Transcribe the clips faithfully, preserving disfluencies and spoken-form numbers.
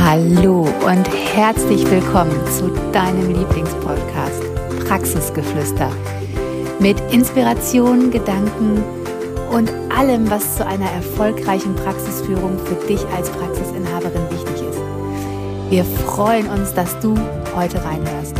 Hallo und herzlich willkommen zu deinem Lieblingspodcast Praxisgeflüster mit Inspiration, Gedanken und allem, was zu einer erfolgreichen Praxisführung für dich als Praxisinhaberin wichtig ist. Wir freuen uns, dass du heute reinhörst.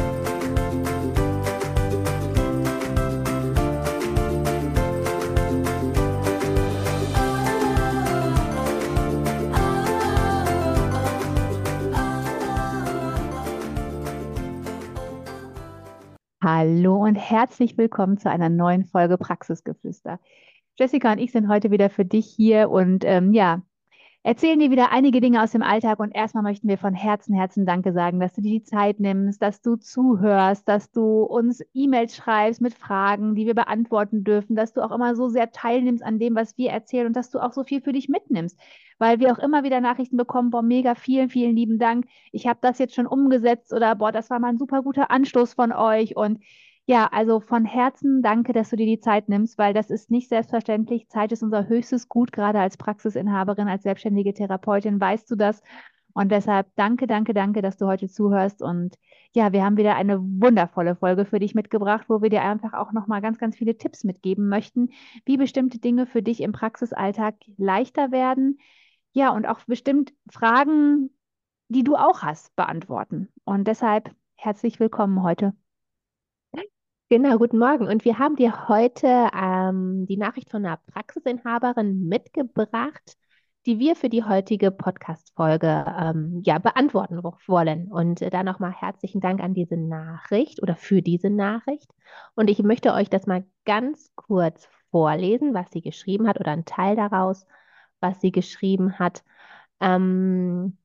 Hallo und herzlich willkommen zu einer neuen Folge Praxisgeflüster. Jessica und ich sind heute wieder für dich hier und ähm, ja, erzählen dir wieder einige Dinge aus dem Alltag. Und erstmal möchten wir von Herzen, Herzen Danke sagen, dass du dir die Zeit nimmst, dass du zuhörst, dass du uns E-Mails schreibst mit Fragen, die wir beantworten dürfen, dass du auch immer so sehr teilnimmst an dem, was wir erzählen und dass du auch so viel für dich mitnimmst, weil wir auch immer wieder Nachrichten bekommen, boah, mega, vielen, vielen lieben Dank. Ich habe das jetzt schon umgesetzt oder boah, das war mal ein super guter Anstoß von euch. Und ja, also von Herzen danke, dass du dir die Zeit nimmst, weil das ist nicht selbstverständlich. Zeit ist unser höchstes Gut, gerade als Praxisinhaberin, als selbstständige Therapeutin, weißt du das. Und deshalb danke, danke, danke, dass du heute zuhörst. Und ja, wir haben wieder eine wundervolle Folge für dich mitgebracht, wo wir dir einfach auch nochmal ganz, ganz viele Tipps mitgeben möchten, wie bestimmte Dinge für dich im Praxisalltag leichter werden. Ja, und auch bestimmt Fragen, die du auch hast, beantworten. Und deshalb herzlich willkommen heute. Genau, guten Morgen. Und wir haben dir heute ähm, die Nachricht von einer Praxisinhaberin mitgebracht, die wir für die heutige Podcast-Folge ähm, ja, beantworten wo- wollen. Und äh, da nochmal herzlichen Dank an diese Nachricht oder für diese Nachricht. Und ich möchte euch das mal ganz kurz vorlesen, was sie geschrieben hat oder ein Teil daraus, was sie geschrieben hat. Ähm,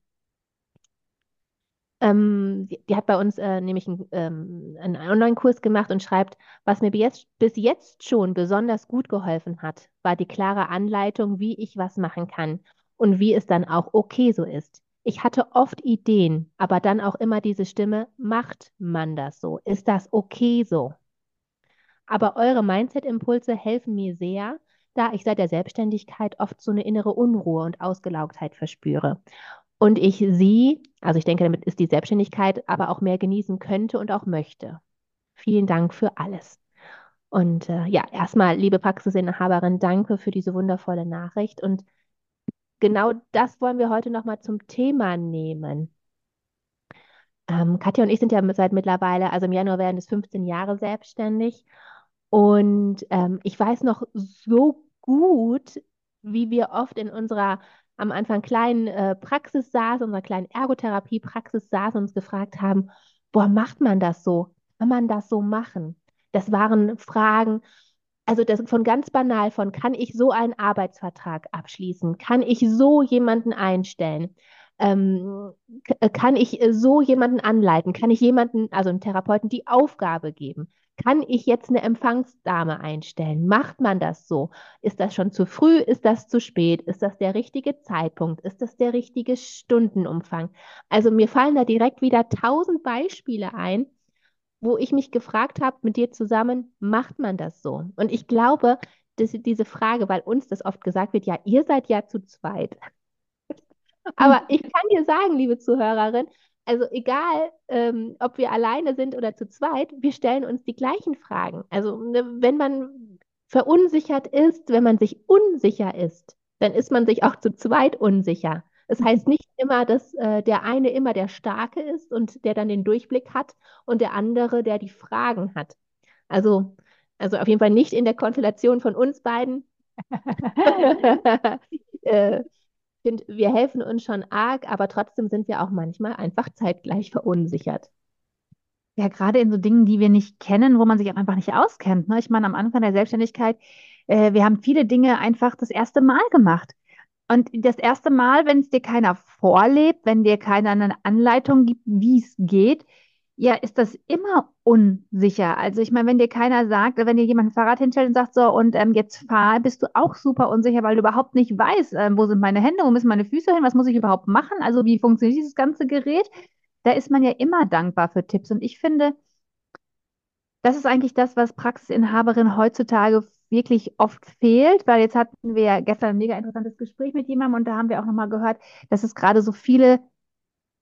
ähm, die, die hat bei uns äh, nämlich einen, ähm, einen Online-Kurs gemacht und schreibt, was mir bis jetzt, bis jetzt schon besonders gut geholfen hat, war die klare Anleitung, wie ich was machen kann und wie es dann auch okay so ist. Ich hatte oft Ideen, aber dann auch immer diese Stimme, macht man das so? Ist das okay so? Aber eure Mindset-Impulse helfen mir sehr, da ich seit der Selbstständigkeit oft so eine innere Unruhe und Ausgelaugtheit verspüre. Und ich sie, also ich denke, damit ist die Selbstständigkeit, aber auch mehr genießen könnte und auch möchte. Vielen Dank für alles. Und äh, ja, erstmal, liebe Praxisinhaberin, danke für diese wundervolle Nachricht. Und genau das wollen wir heute nochmal zum Thema nehmen. Ähm, Katja und ich sind ja seit mittlerweile, also im Januar werden es fünfzehn Jahre selbstständig. Und ähm, ich weiß noch so gut, wie wir oft in unserer am Anfang kleinen äh, Praxis saßen, unserer kleinen Ergotherapie-Praxis saßen und uns gefragt haben, boah, macht man das so? Kann man das so machen? Das waren Fragen, also das von ganz banal von, kann ich so einen Arbeitsvertrag abschließen? Kann ich so jemanden einstellen? Ähm, k- kann ich äh, so jemanden anleiten? Kann ich jemanden, also einem Therapeuten, die Aufgabe geben? Kann ich jetzt eine Empfangsdame einstellen? Macht man das so? Ist das schon zu früh? Ist das zu spät? Ist das der richtige Zeitpunkt? Ist das der richtige Stundenumfang? Also mir fallen da direkt wieder tausend Beispiele ein, wo ich mich gefragt habe, mit dir zusammen, macht man das so? Und ich glaube, dass diese Frage, weil uns das oft gesagt wird, ja, ihr seid ja zu zweit. Aber ich kann dir sagen, liebe Zuhörerin, also egal, ähm, ob wir alleine sind oder zu zweit, wir stellen uns die gleichen Fragen. Also ne, wenn man verunsichert ist, wenn man sich unsicher ist, dann ist man sich auch zu zweit unsicher. Es heißt nicht immer, dass äh, der eine immer der Starke ist und der dann den Durchblick hat und der andere, der die Fragen hat. Also, also auf jeden Fall nicht in der Konstellation von uns beiden. äh, finde, wir helfen uns schon arg, aber trotzdem sind wir auch manchmal einfach zeitgleich verunsichert. Ja, gerade in so Dingen, die wir nicht kennen, wo man sich auch einfach nicht auskennt. Ne? Ich meine, am Anfang der Selbstständigkeit, äh, wir haben viele Dinge einfach das erste Mal gemacht. Und das erste Mal, wenn es dir keiner vorlebt, wenn dir keiner eine Anleitung gibt, wie es geht, ja, ist das immer unsicher. Also ich meine, wenn dir keiner sagt, wenn dir jemand ein Fahrrad hinstellt und sagt, so, und ähm, jetzt fahr, bist du auch super unsicher, weil du überhaupt nicht weißt, ähm, wo sind meine Hände, wo müssen meine Füße hin, was muss ich überhaupt machen, also wie funktioniert dieses ganze Gerät? Da ist man ja immer dankbar für Tipps. Und ich finde, das ist eigentlich das, was Praxisinhaberinnen heutzutage wirklich oft fehlt, weil jetzt hatten wir ja gestern ein mega interessantes Gespräch mit jemandem und da haben wir auch nochmal gehört, dass es gerade so viele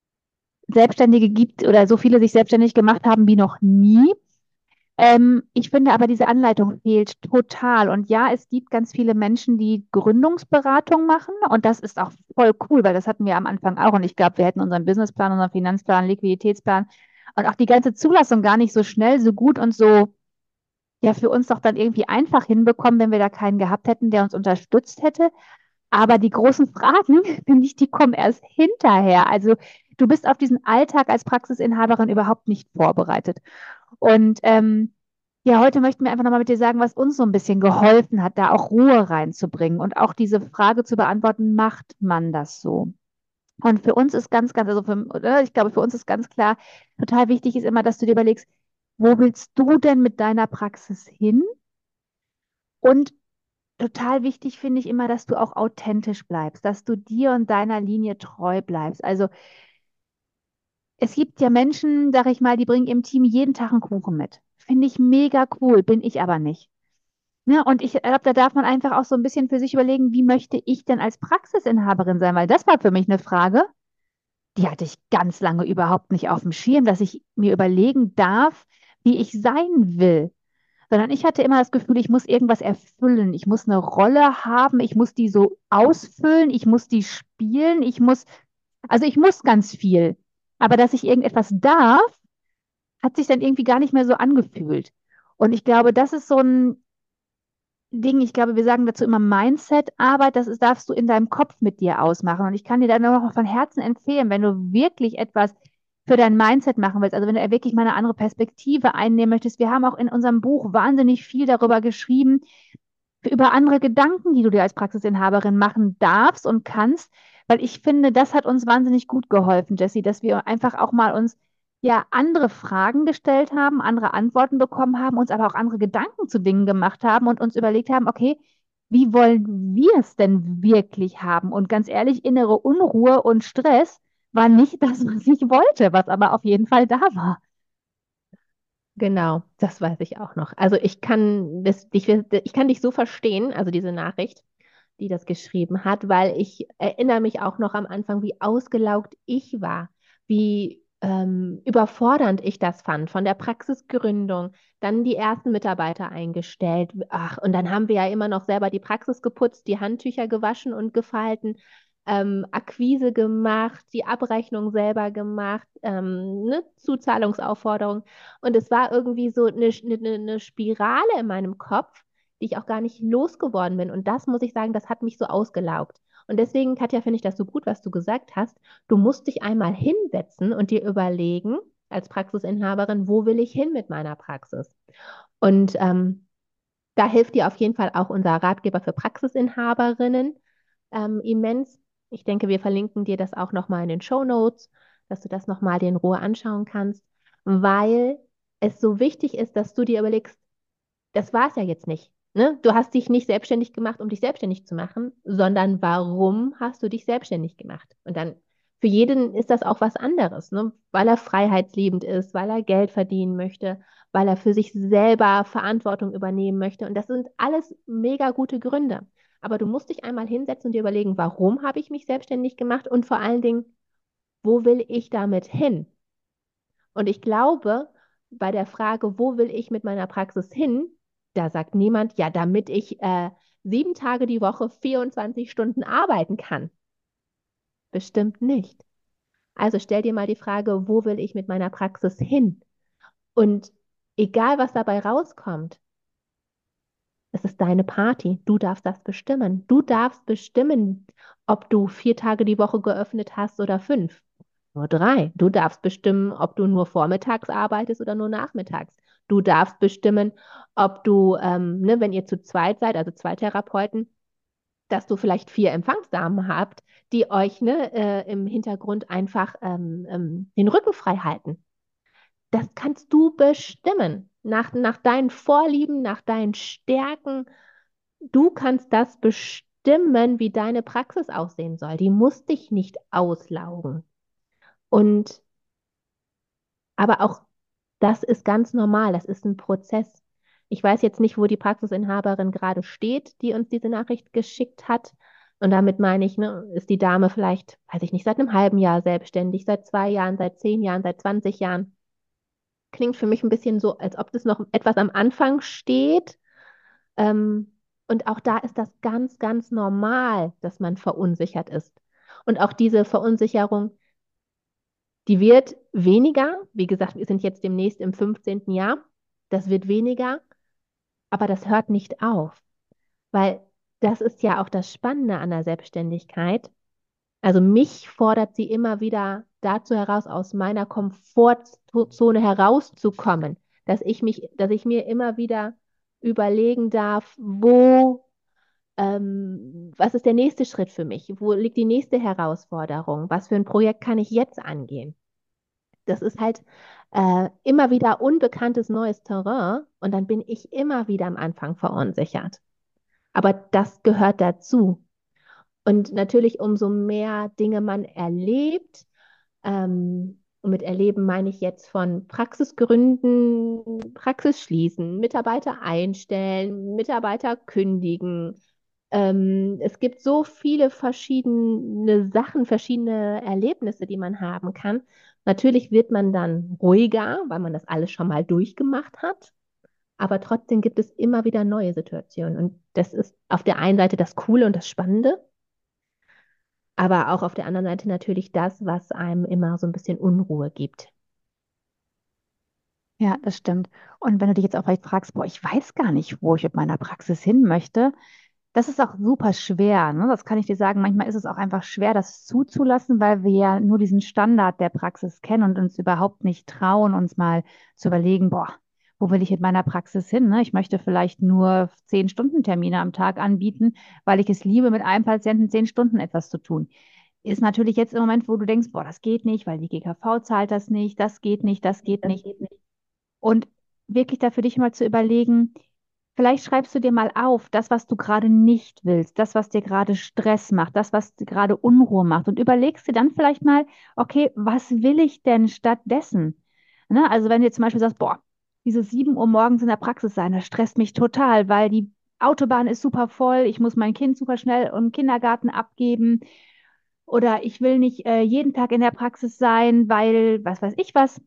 Selbstständige gibt oder so viele sich selbstständig gemacht haben wie noch nie. Ähm, ich finde aber, diese Anleitung fehlt total. Und ja, es gibt ganz viele Menschen, die Gründungsberatung machen. Und das ist auch voll cool, weil das hatten wir am Anfang auch. Und ich glaube, wir hätten unseren Businessplan, unseren Finanzplan, Liquiditätsplan und auch die ganze Zulassung gar nicht so schnell, so gut und so, ja, für uns doch dann irgendwie einfach hinbekommen, wenn wir da keinen gehabt hätten, der uns unterstützt hätte. Aber die großen Fragen, finde ich, die kommen erst hinterher. Also du bist auf diesen Alltag als Praxisinhaberin überhaupt nicht vorbereitet. Und ähm, ja, heute möchten wir einfach nochmal mit dir sagen, was uns so ein bisschen geholfen hat, da auch Ruhe reinzubringen und auch diese Frage zu beantworten, macht man das so? Und für uns ist ganz, ganz, also für, oder? Ich glaube, für uns ist ganz klar, total wichtig ist immer, dass du dir überlegst, wo willst du denn mit deiner Praxis hin? Und total wichtig finde ich immer, dass du auch authentisch bleibst, dass du dir und deiner Linie treu bleibst. Also es gibt ja Menschen, sag ich mal, die bringen im Team jeden Tag einen Kuchen mit. Finde ich mega cool, bin ich aber nicht. Ne? Und ich glaube, da darf man einfach auch so ein bisschen für sich überlegen, wie möchte ich denn als Praxisinhaberin sein? Weil das war für mich eine Frage, die hatte ich ganz lange überhaupt nicht auf dem Schirm, dass ich mir überlegen darf, wie ich sein will. Sondern ich hatte immer das Gefühl, ich muss irgendwas erfüllen. Ich muss eine Rolle haben, ich muss die so ausfüllen, ich muss die spielen, ich muss, also ich muss ganz viel. Aber dass ich irgendetwas darf, hat sich dann irgendwie gar nicht mehr so angefühlt. Und ich glaube, das ist so ein Ding, ich glaube, wir sagen dazu immer Mindset-Arbeit, das ist, darfst du in deinem Kopf mit dir ausmachen. Und ich kann dir dann noch von Herzen empfehlen, wenn du wirklich etwas für dein Mindset machen willst, also wenn du wirklich mal eine andere Perspektive einnehmen möchtest. Wir haben auch in unserem Buch wahnsinnig viel darüber geschrieben, über andere Gedanken, die du dir als Praxisinhaberin machen darfst und kannst, weil ich finde, das hat uns wahnsinnig gut geholfen, Jessie, dass wir einfach auch mal uns ja andere Fragen gestellt haben, andere Antworten bekommen haben, uns aber auch andere Gedanken zu Dingen gemacht haben und uns überlegt haben, okay, wie wollen wir es denn wirklich haben? Und ganz ehrlich, innere Unruhe und Stress war nicht das, was ich wollte, was aber auf jeden Fall da war. Genau, das weiß ich auch noch. Also ich kann das, ich, ich kann dich so verstehen, also diese Nachricht, die das geschrieben hat, weil ich erinnere mich auch noch am Anfang, wie ausgelaugt ich war, wie ähm, überfordernd ich das fand, von der Praxisgründung, dann die ersten Mitarbeiter eingestellt. Ach, und dann haben wir ja immer noch selber die Praxis geputzt, die Handtücher gewaschen und gefalten, ähm, Akquise gemacht, die Abrechnung selber gemacht, ähm, ne, Zuzahlungsaufforderung. Und es war irgendwie so eine, eine, eine Spirale in meinem Kopf, die ich auch gar nicht losgeworden bin. Und das muss ich sagen, das hat mich so ausgelaugt. Und deswegen, Katja, finde ich das so gut, was du gesagt hast. Du musst dich einmal hinsetzen und dir überlegen, als Praxisinhaberin, wo will ich hin mit meiner Praxis? Und ähm, da hilft dir auf jeden Fall auch unser Ratgeber für Praxisinhaberinnen ähm, immens. Ich denke, wir verlinken dir das auch nochmal in den Show Notes, dass du das nochmal dir in Ruhe anschauen kannst, weil es so wichtig ist, dass du dir überlegst, das war es ja jetzt nicht. Ne? Du hast dich nicht selbstständig gemacht, um dich selbstständig zu machen, sondern warum hast du dich selbstständig gemacht? Und dann für jeden ist das auch was anderes, ne? Weil er freiheitsliebend ist, weil er Geld verdienen möchte, weil er für sich selber Verantwortung übernehmen möchte. Und das sind alles mega gute Gründe. Aber du musst dich einmal hinsetzen und dir überlegen, warum habe ich mich selbstständig gemacht und vor allen Dingen, wo will ich damit hin? Und ich glaube, bei der Frage, wo will ich mit meiner Praxis hin, da sagt niemand, ja, damit ich äh, sieben Tage die Woche vierundzwanzig Stunden arbeiten kann. Bestimmt nicht. Also stell dir mal die Frage, wo will ich mit meiner Praxis hin? Und egal, was dabei rauskommt, es ist deine Party. Du darfst das bestimmen. Du darfst bestimmen, ob du vier Tage die Woche geöffnet hast oder fünf. Nur drei. Du darfst bestimmen, ob du nur vormittags arbeitest oder nur nachmittags. Du darfst bestimmen, ob du, ähm, ne, wenn ihr zu zweit seid, also zwei Therapeuten, dass du vielleicht vier Empfangsdamen habt, die euch ne, äh, im Hintergrund einfach ähm, ähm, den Rücken frei halten. Das kannst du bestimmen. Nach, nach deinen Vorlieben, nach deinen Stärken. Du kannst das bestimmen, wie deine Praxis aussehen soll. Die muss dich nicht auslaugen. Und aber auch das ist ganz normal, das ist ein Prozess. Ich weiß jetzt nicht, wo die Praxisinhaberin gerade steht, die uns diese Nachricht geschickt hat. Und damit meine ich, ne, ist die Dame vielleicht, weiß ich nicht, seit einem halben Jahr selbstständig, seit zwei Jahren, seit zehn Jahren, seit zwanzig Jahren. Klingt für mich ein bisschen so, als ob das noch etwas am Anfang steht. Ähm, und auch da ist das ganz, ganz normal, dass man verunsichert ist. Und auch diese Verunsicherung, die wird weniger. Wie gesagt, wir sind jetzt demnächst im fünfzehnten Jahr. Das wird weniger, aber das hört nicht auf, weil das ist ja auch das Spannende an der Selbstständigkeit. Also mich fordert sie immer wieder dazu heraus, aus meiner Komfortzone herauszukommen, dass ich mich, dass ich mir immer wieder überlegen darf, wo, ähm, was ist der nächste Schritt für mich? Wo liegt die nächste Herausforderung? Was für ein Projekt kann ich jetzt angehen? Das ist halt äh, immer wieder unbekanntes neues Terrain und dann bin ich immer wieder am Anfang verunsichert. Aber das gehört dazu. Und natürlich, umso mehr Dinge man erlebt, ähm, und mit erleben meine ich jetzt von Praxis gründen, Praxis schließen, Mitarbeiter einstellen, Mitarbeiter kündigen. Ähm, es gibt so viele verschiedene Sachen, verschiedene Erlebnisse, die man haben kann. Natürlich wird man dann ruhiger, weil man das alles schon mal durchgemacht hat. Aber trotzdem gibt es immer wieder neue Situationen. Und das ist auf der einen Seite das Coole und das Spannende, aber auch auf der anderen Seite natürlich das, was einem immer so ein bisschen Unruhe gibt. Ja, das stimmt. Und wenn du dich jetzt auch vielleicht fragst, boah, ich weiß gar nicht, wo ich mit meiner Praxis hin möchte, das ist auch super schwer, ne? Das kann ich dir sagen. Manchmal ist es auch einfach schwer, das zuzulassen, weil wir ja nur diesen Standard der Praxis kennen und uns überhaupt nicht trauen, uns mal zu überlegen, boah, wo will ich mit meiner Praxis hin? Ne? Ich möchte vielleicht nur zehn Stunden Termine am Tag anbieten, weil ich es liebe, mit einem Patienten zehn Stunden etwas zu tun. Ist natürlich jetzt im Moment, wo du denkst, boah, das geht nicht, weil die G K V zahlt das nicht, das geht nicht, das geht Das nicht. geht nicht. Und wirklich da für dich mal zu überlegen, vielleicht schreibst du dir mal auf, das, was du gerade nicht willst, das, was dir gerade Stress macht, das, was dir gerade Unruhe macht und überlegst dir dann vielleicht mal, okay, was will ich denn stattdessen? Ne? Also wenn du jetzt zum Beispiel sagst, boah, diese sieben Uhr morgens in der Praxis sein, das stresst mich total, weil die Autobahn ist super voll, ich muss mein Kind super schnell im Kindergarten abgeben oder ich will nicht äh, jeden Tag in der Praxis sein, weil was weiß ich was,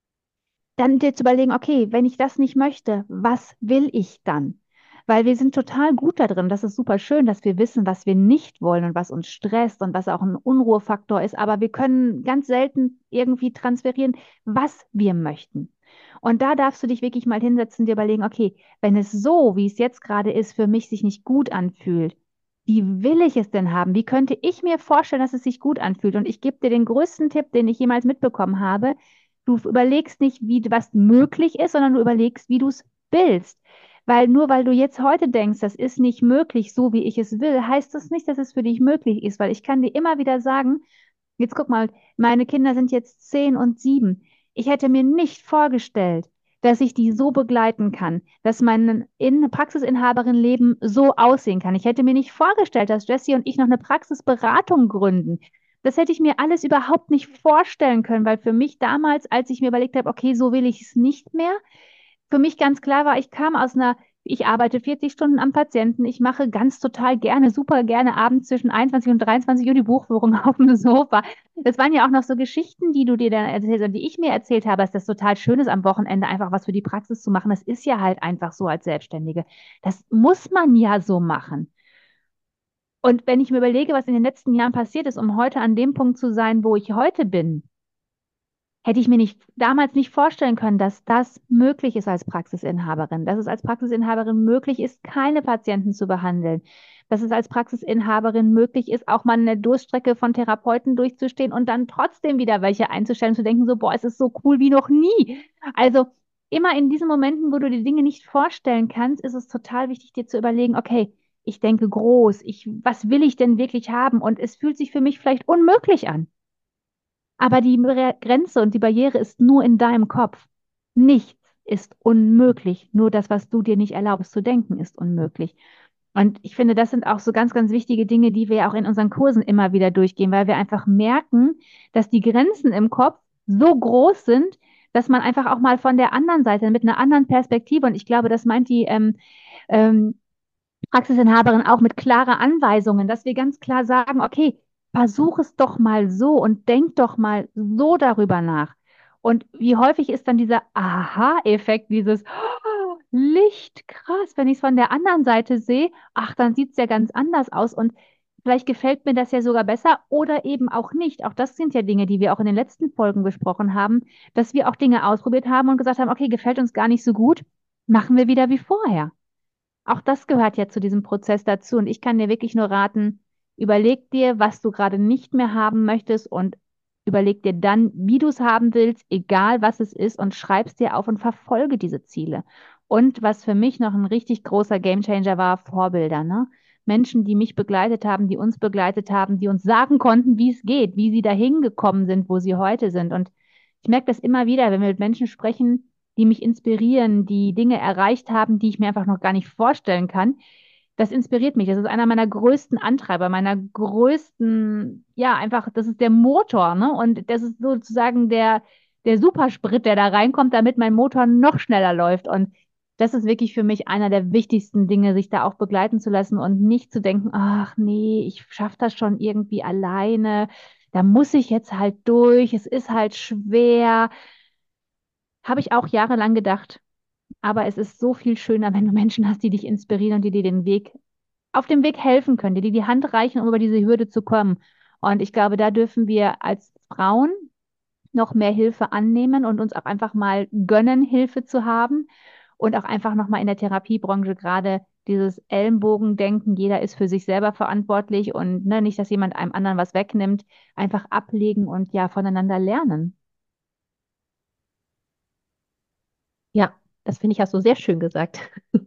dann dir zu überlegen, okay, wenn ich das nicht möchte, was will ich dann? Weil wir sind total gut da drin. Das ist super schön, dass wir wissen, was wir nicht wollen und was uns stresst und was auch ein Unruhefaktor ist. Aber wir können ganz selten irgendwie transferieren, was wir möchten. Und da darfst du dich wirklich mal hinsetzen und dir überlegen, okay, wenn es so, wie es jetzt gerade ist, für mich sich nicht gut anfühlt, wie will ich es denn haben? Wie könnte ich mir vorstellen, dass es sich gut anfühlt? Und ich gebe dir den größten Tipp, den ich jemals mitbekommen habe. Du überlegst nicht, wie was möglich ist, sondern du überlegst, wie du es willst. Weil nur weil du jetzt heute denkst, das ist nicht möglich, so wie ich es will, heißt das nicht, dass es für dich möglich ist. Weil ich kann dir immer wieder sagen, jetzt guck mal, meine Kinder sind jetzt zehn und sieben. Ich hätte mir nicht vorgestellt, dass ich die so begleiten kann, dass mein in Praxisinhaberin-Leben so aussehen kann. Ich hätte mir nicht vorgestellt, dass Jessie und ich noch eine Praxisberatung gründen. Das hätte ich mir alles überhaupt nicht vorstellen können, weil für mich damals, als ich mir überlegt habe, okay, so will ich es nicht mehr, für mich ganz klar war, ich kam aus einer, ich arbeite vierzig Stunden am Patienten, ich mache ganz total gerne, super gerne abends zwischen einundzwanzig und dreiundzwanzig Uhr die Buchführung auf dem Sofa. Das waren ja auch noch so Geschichten, die du dir dann erzählst und die ich mir erzählt habe, dass das total schön ist, am Wochenende einfach was für die Praxis zu machen. Das ist ja halt einfach so als Selbstständige. Das muss man ja so machen. Und wenn ich mir überlege, was in den letzten Jahren passiert ist, um heute an dem Punkt zu sein, wo ich heute bin, hätte ich mir nicht, damals nicht vorstellen können, dass das möglich ist als Praxisinhaberin, dass es als Praxisinhaberin möglich ist, keine Patienten zu behandeln, dass es als Praxisinhaberin möglich ist, auch mal eine Durststrecke von Therapeuten durchzustehen und dann trotzdem wieder welche einzustellen, zu denken, so, boah, es ist so cool wie noch nie. Also immer in diesen Momenten, wo du die Dinge nicht vorstellen kannst, ist es total wichtig, dir zu überlegen, okay, ich denke groß, ich, was will ich denn wirklich haben? Und es fühlt sich für mich vielleicht unmöglich an. Aber die Bre- Grenze und die Barriere ist nur in deinem Kopf. Nichts ist unmöglich. Nur das, was du dir nicht erlaubst zu denken, ist unmöglich. Und ich finde, das sind auch so ganz, ganz wichtige Dinge, die wir auch in unseren Kursen immer wieder durchgehen, weil wir einfach merken, dass die Grenzen im Kopf so groß sind, dass man einfach auch mal von der anderen Seite mit einer anderen Perspektive, und ich glaube, das meint die ähm, ähm, Praxisinhaberin auch mit klaren Anweisungen, dass wir ganz klar sagen, okay, versuch es doch mal so und denk doch mal so darüber nach. Und wie häufig ist dann dieser Aha-Effekt, dieses "Oh, Licht, krass, wenn ich es von der anderen Seite sehe, ach, dann sieht es ja ganz anders aus und vielleicht gefällt mir das ja sogar besser oder eben auch nicht. Auch das sind ja Dinge, die wir auch in den letzten Folgen besprochen haben, dass wir auch Dinge ausprobiert haben und gesagt haben, okay, gefällt uns gar nicht so gut, machen wir wieder wie vorher. Auch das gehört ja zu diesem Prozess dazu. Und ich kann dir wirklich nur raten, überleg dir, was du gerade nicht mehr haben möchtest und überleg dir dann, wie du es haben willst, egal was es ist, und schreib's dir auf und verfolge diese Ziele. Und was für mich noch ein richtig großer Gamechanger war, Vorbilder, ne? Menschen, die mich begleitet haben, die uns begleitet haben, die uns sagen konnten, wie es geht, wie sie dahin gekommen sind, wo sie heute sind. Und ich merke das immer wieder, wenn wir mit Menschen sprechen, die mich inspirieren, die Dinge erreicht haben, die ich mir einfach noch gar nicht vorstellen kann. Das inspiriert mich. Das ist einer meiner größten Antreiber, meiner größten, ja, einfach, das ist der Motor, ne? Und das ist sozusagen der, der Supersprit, der da reinkommt, damit mein Motor noch schneller läuft. Und das ist wirklich für mich einer der wichtigsten Dinge, sich da auch begleiten zu lassen und nicht zu denken, ach nee, ich schaffe das schon irgendwie alleine. Da muss ich jetzt halt durch. Es ist halt schwer. Habe ich auch jahrelang gedacht. Aber es ist so viel schöner, wenn du Menschen hast, die dich inspirieren und die dir den Weg, auf dem Weg helfen können, die dir die Hand reichen, um über diese Hürde zu kommen. Und ich glaube, da dürfen wir als Frauen noch mehr Hilfe annehmen und uns auch einfach mal gönnen, Hilfe zu haben. Und auch einfach nochmal in der Therapiebranche gerade dieses Ellenbogendenken, jeder ist für sich selber verantwortlich und ne, nicht, dass jemand einem anderen was wegnimmt, einfach ablegen und ja, voneinander lernen. Ja, das finde ich, hast du sehr schön gesagt.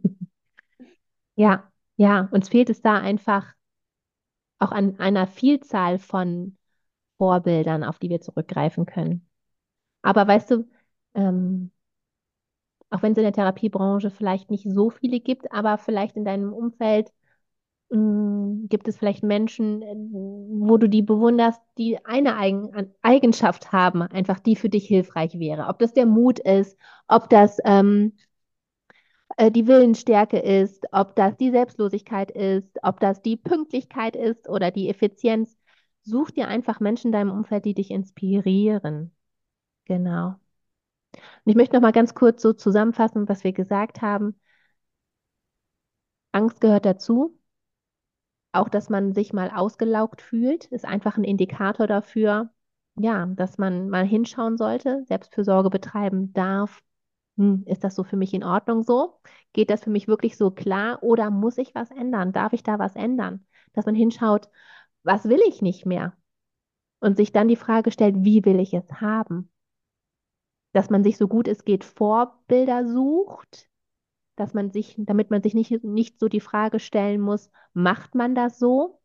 Ja, ja, uns fehlt es da einfach auch an einer Vielzahl von Vorbildern, auf die wir zurückgreifen können. Aber weißt du, ähm, auch wenn es in der Therapiebranche vielleicht nicht so viele gibt, aber vielleicht in deinem Umfeld mh, gibt es vielleicht Menschen, äh, wo du die bewunderst, die eine Eigen an- Eigenschaft haben, einfach die für dich hilfreich wäre. Ob das der Mut ist, ob das ähm, äh, die Willensstärke ist, ob das die Selbstlosigkeit ist, ob das die Pünktlichkeit ist oder die Effizienz. Such dir einfach Menschen in deinem Umfeld, die dich inspirieren. Genau. Und ich möchte noch mal ganz kurz so zusammenfassen, was wir gesagt haben. Angst gehört dazu. Auch, dass man sich mal ausgelaugt fühlt, ist einfach ein Indikator dafür, ja, dass man mal hinschauen sollte, Selbstfürsorge betreiben darf. Hm, ist das so für mich in Ordnung so? Geht das für mich wirklich so klar oder muss ich was ändern? Darf ich da was ändern? Dass man hinschaut, was will ich nicht mehr? Und sich dann die Frage stellt, wie will ich es haben? Dass man sich so gut es geht Vorbilder sucht, dass man sich, damit man sich nicht, nicht so die Frage stellen muss, macht man das so?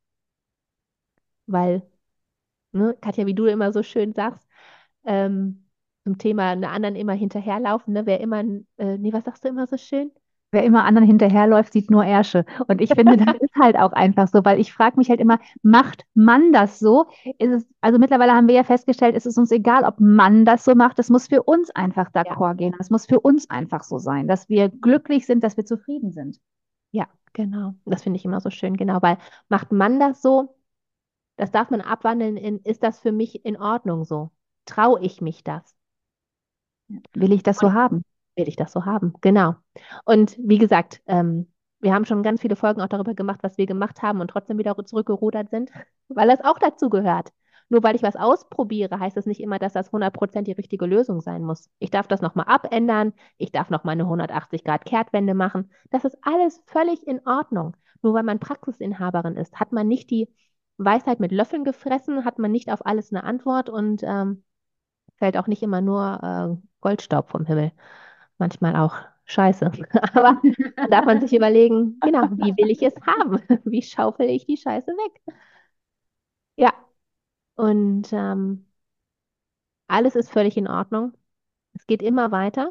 Weil, ne, Katja, wie du immer so schön sagst, ähm, zum Thema einer anderen immer hinterherlaufen, ne? Wer immer, äh, nee, was sagst du immer so schön? Wer immer anderen hinterherläuft, sieht nur Ärsche. Und ich finde, das ist halt auch einfach so, weil ich frage mich halt immer, macht man das so? Ist es, also mittlerweile haben wir ja festgestellt, es ist uns egal, ob man das so macht. Es muss für uns einfach Ja, d'accord gehen. Es muss für uns einfach so sein, dass wir glücklich sind, dass wir zufrieden sind. ja, genau. Das finde ich immer so schön, genau, weil macht man das so, das darf man abwandeln in, ist das für mich in Ordnung so? Traue ich mich das? Will ich das Und so haben? will ich das so haben? Genau. Und wie gesagt, ähm, wir haben schon ganz viele Folgen auch darüber gemacht, was wir gemacht haben und trotzdem wieder zurückgerudert sind, weil das auch dazu gehört. Nur weil ich was ausprobiere, heißt das nicht immer, dass das hundert Prozent die richtige Lösung sein muss. Ich darf das nochmal abändern, ich darf nochmal eine hundertachtzig Grad Kehrtwende machen. Das ist alles völlig in Ordnung. Nur weil man Praxisinhaberin ist, hat man nicht die Weisheit mit Löffeln gefressen, hat man nicht auf alles eine Antwort und ähm, fällt auch nicht immer nur äh, Goldstaub vom Himmel. Manchmal auch Scheiße. Aber dann darf man sich überlegen, genau, wie will ich es haben? Wie schaufel ich die Scheiße weg? Ja, und ähm, alles ist völlig in Ordnung. Es geht immer weiter.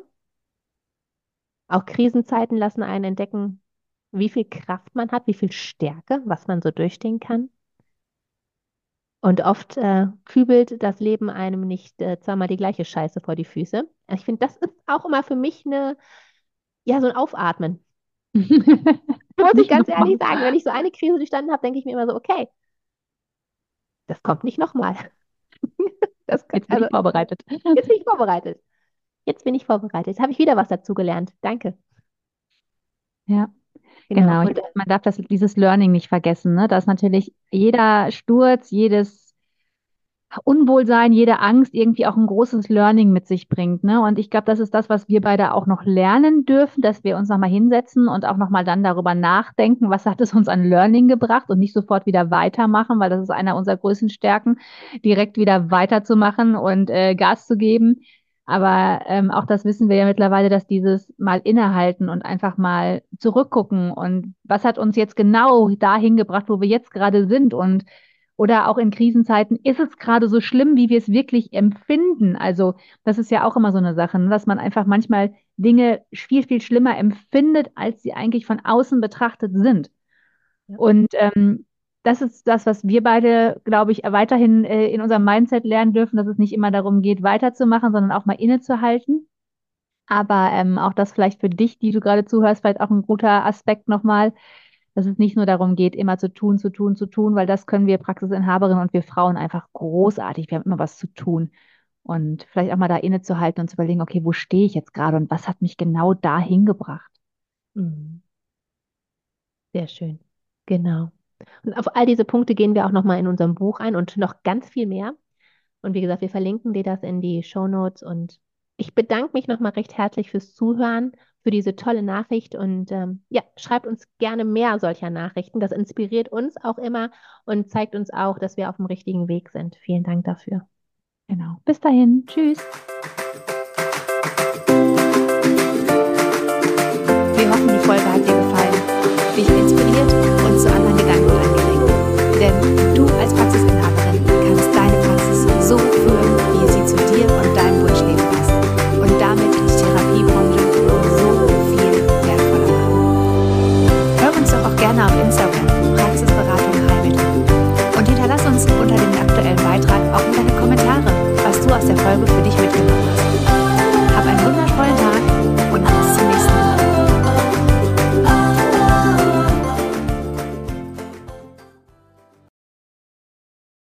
Auch Krisenzeiten lassen einen entdecken, wie viel Kraft man hat, wie viel Stärke, was man so durchstehen kann. Und oft äh, kübelt das Leben einem nicht äh, zweimal die gleiche Scheiße vor die Füße. Ich finde, das ist auch immer für mich eine, ja, so ein Aufatmen. Muss ich Nicht ganz nochmal. ehrlich sagen, wenn ich so eine Krise durchstanden habe, denke ich mir immer so, okay, das kommt nicht nochmal. Das, kann- Jetzt bin also ich vorbereitet. jetzt bin ich vorbereitet. Jetzt bin ich vorbereitet. Jetzt habe ich wieder was dazugelernt. Danke. Ja, Genau. genau. Ich Und äh, glaube, man darf das, dieses Learning nicht vergessen, ne? Dass natürlich jeder Sturz, jedes Unwohlsein, jede Angst irgendwie auch ein großes Learning mit sich bringt, ne? Und ich glaube, das ist das, was wir beide auch noch lernen dürfen, dass wir uns nochmal hinsetzen und auch nochmal dann darüber nachdenken, was hat es uns an Learning gebracht und nicht sofort wieder weitermachen, weil das ist einer unserer größten Stärken, direkt wieder weiterzumachen und äh, Gas zu geben. Aber ähm, auch das wissen wir ja mittlerweile, dass dieses mal innehalten und einfach mal zurückgucken und was hat uns jetzt genau dahin gebracht, wo wir jetzt gerade sind und oder auch in Krisenzeiten, ist es gerade so schlimm, wie wir es wirklich empfinden? Also, das ist ja auch immer so eine Sache, ne, dass man einfach manchmal Dinge viel, viel schlimmer empfindet, als sie eigentlich von außen betrachtet sind. ja. Und ähm, das ist das, was wir beide, glaube ich, weiterhin äh, in unserem Mindset lernen dürfen, dass es nicht immer darum geht, weiterzumachen, sondern auch mal innezuhalten. Aber ähm, auch das vielleicht für dich, die du gerade zuhörst, vielleicht auch ein guter Aspekt nochmal, dass es nicht nur darum geht, immer zu tun, zu tun, zu tun, weil das können wir Praxisinhaberinnen und wir Frauen einfach großartig. Wir haben immer was zu tun. Und vielleicht auch mal da innezuhalten und zu überlegen, okay, wo stehe ich jetzt gerade und was hat mich genau dahin gebracht? Mhm. Sehr schön. Genau. Und auf all diese Punkte gehen wir auch nochmal in unserem Buch ein und noch ganz viel mehr. Und wie gesagt, wir verlinken dir das in die Shownotes. Und ich bedanke mich nochmal recht herzlich fürs Zuhören, für diese tolle Nachricht. Und ähm, ja, schreibt uns gerne mehr solcher Nachrichten. Das inspiriert uns auch immer und zeigt uns auch, dass wir auf dem richtigen Weg sind. Vielen Dank dafür. Genau. Bis dahin. Tschüss. Wir hoffen, die Folge hat dir gefallen, dich inspiriert und zu anderen Gedanken